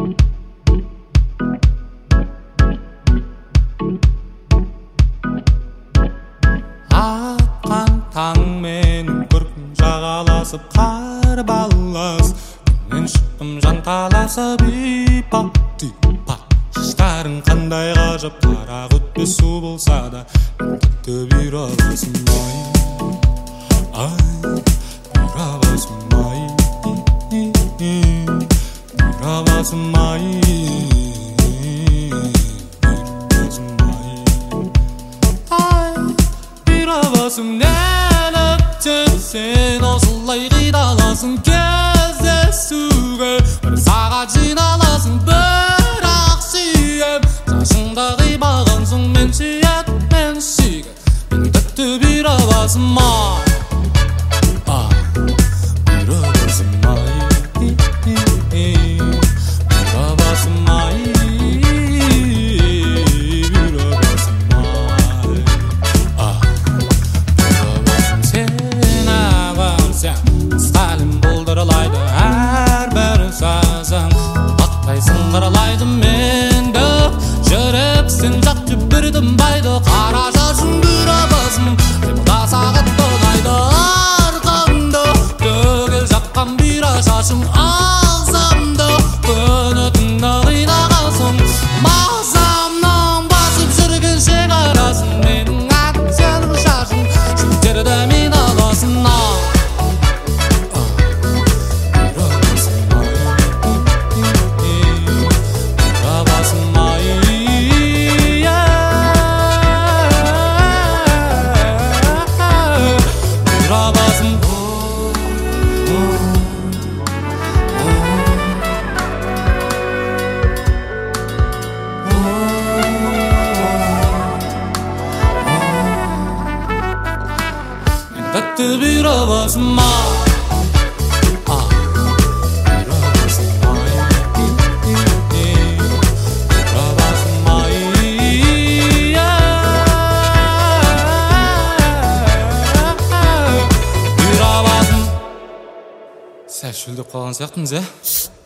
атқан таңменен көркін жағаласып қарбалас мен шықтым жанталасып ипа шаштарың қандай ғажап қара күтпе су болса да тіпті бұйрабасың ай бұйрабасың бұйрабасың бұйрабасың неліктен сен осылай қидаласың кездесуге бір сағат жиналасың бірақ сүйем шашыңда қимаған соң мен сүйет мен сүйген мені тіпті бұйрабасың бұйрабасың сталин бұлдырылайды әрбір сазан аттайсың қаралайды менді жүрексің жақты бір тынбайды қара шашың бұйрабасың демалда сағат толайды арқамда төгіл жаққан бұйра шашың ағзамда күні түнді қинағансың мағзамнан басып жүрген шекарасын менің ат сенің шашың жүлдерді мен аласың тіпті бұйрабасың сәл шөлдеп қалған сияқтымыз